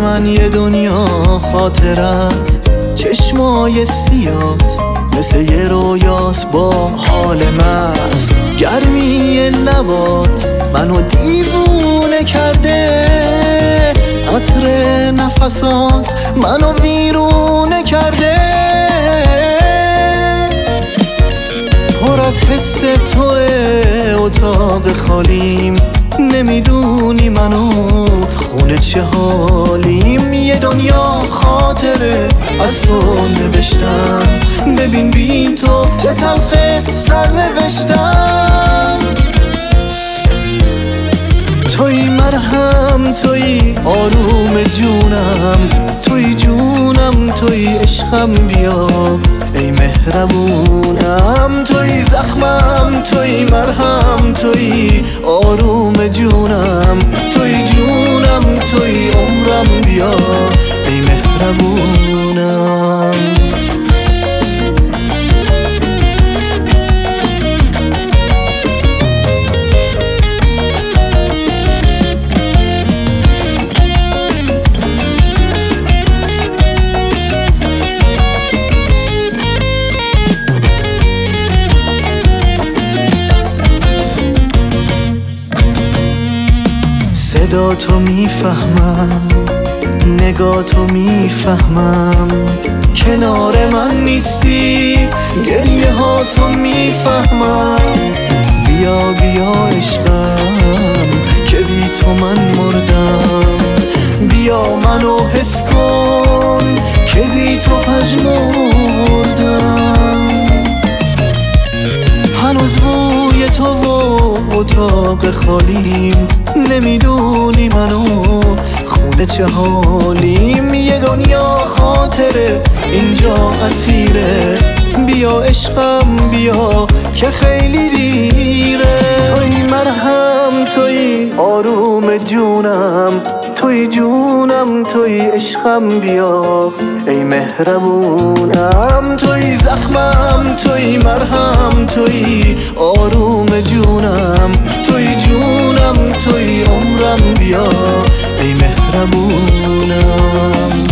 من یه دنیا خاطر است، چشمای سیات مثل یه رویاست با حال مست. گرمی لبات منو دیوونه کرده، عطر نفسات منو ویرونه کرده. پر از حس توه اتاق خالیم، نمیدونی منو خونه چه حالیم. یه دنیا خاطره از تو نوشتم، ببین بین تو چه تلخه سر نوشتم. توی مرهم، توی آروم جونم، توی جونم، توی عشقم، بیا ای مهربونم. توی زخمم، توی مرهم، توی آروم جونم، توی جونم، توی عمرم، بیا ای مهربونم. صدا تو میفهمم، نگاه تو میفهمم، کنار من نیستی گریه ها تو میفهمم. بیا بیا عشقم که بی تو من مردم، بیا منو حس کن که بی تو پژمردم. هنوز بوی تو و اتاق خالیم، نمیدونی منو خونه چه حالیم. یه دنیا خاطره اینجا اسیره، بیا عشقم بیا که خیلی دیره. توی مرهم، توی آروم جونم، توی جونم، توی عشقم، بیا ای مهربونم. توی زخمم، توی مرهم، توی آروم جونم، توی جونم، توی عمرم، بیا ای مهربونم.